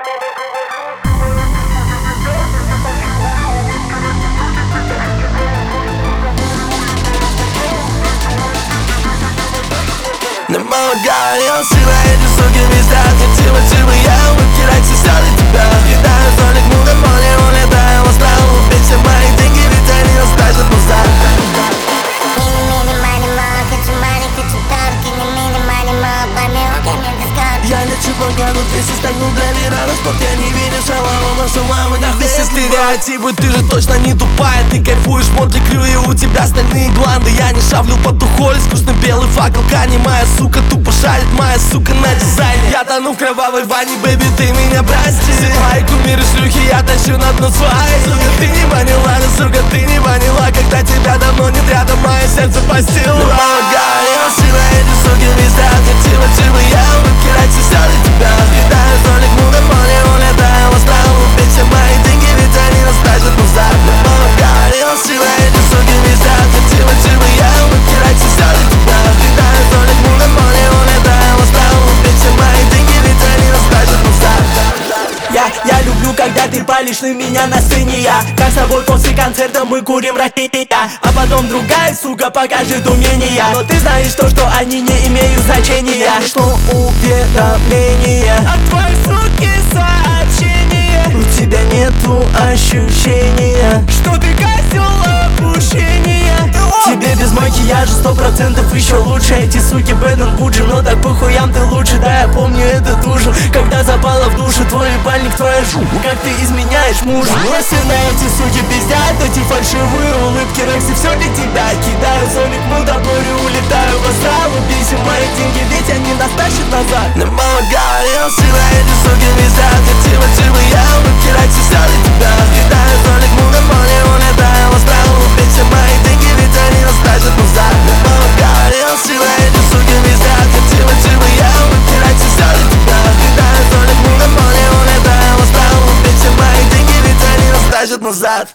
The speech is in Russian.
Не помогаю сила, эти суки пиздят. Хотела, чтобы я выкидать все для тебя. Кидаю зоник, много моли, улетаю в астрал. Убить все мои деньги, ведь они останутся назад. Я лечу по году, ты состоянул для мира. Но спорт я не верю, шалава, наша мама. Нахуй все стереотипы, ты же точно не тупая. Ты кайфуешь, Мотли Крю, и у тебя стальные гланды. Я не шавлю по тухоле, скучный белый факел. Кани, моя сука, тупо шарит, моя сука на дизайне. Я тону в кровавой ванне, бэби, ты меня прости. Мои кумиры шлюхи, я тащу на дно свои. Сука, ты не поняла, ну сука, ты не поняла. Когда тебя давно нет рядом, мое сердце постело. Помогаю сила, эти суки пиздят. Хотела, чтобы я выкидать все для тебя. Кидаю зоник, много моли, улетаю в астрал. Убить все мои деньги, ведь они останутся назад. Помогаю сила, эти суки пиздят. Хотела, чтобы я выкидать все для тебя. Кидаю зоник, много моли, улетаю в астрал. Убить все мои деньги, ведь они останутся назад. Я люблю, когда ты палишь на меня на сцене. Я как с тобой после концерта мы курим ракеты. А потом другая сука покажет умения. Но ты знаешь то, что они не имеют значения. Пришло уведомление от твоей суки сообщение. У тебя нету ощущения, что ты козел опущения. Тебе без макияжа 100% еще лучше. Эти суки Бэден Буджи, но так по хуям ты лучше. Да, я помню этот ужин, когда запала в душу твой ебальник, твоя жу. Как ты изменяешь мужу. Если на эти суки пиздят, эти фальшивые улыбки, Рекси, все для тебя. Кидаю зоник, мы до моря, улетаю в астрал. Убейся мои деньги, ведь они нас тащат назад. Не помогаю сила, эти суки пиздят. Хотела, чтобы я выкидать все для тебя. Кидаю зоник, много моли, улетаю в астрал. Убить все мои деньги, ведь они останутся назад. Не помогаю сила, эти суки пиздят. Хотела, чтобы я выкидать все для тебя. Кидаю зоник, много моли, улетаю в астрал. Убить все мои деньги, ведь они останутся назад.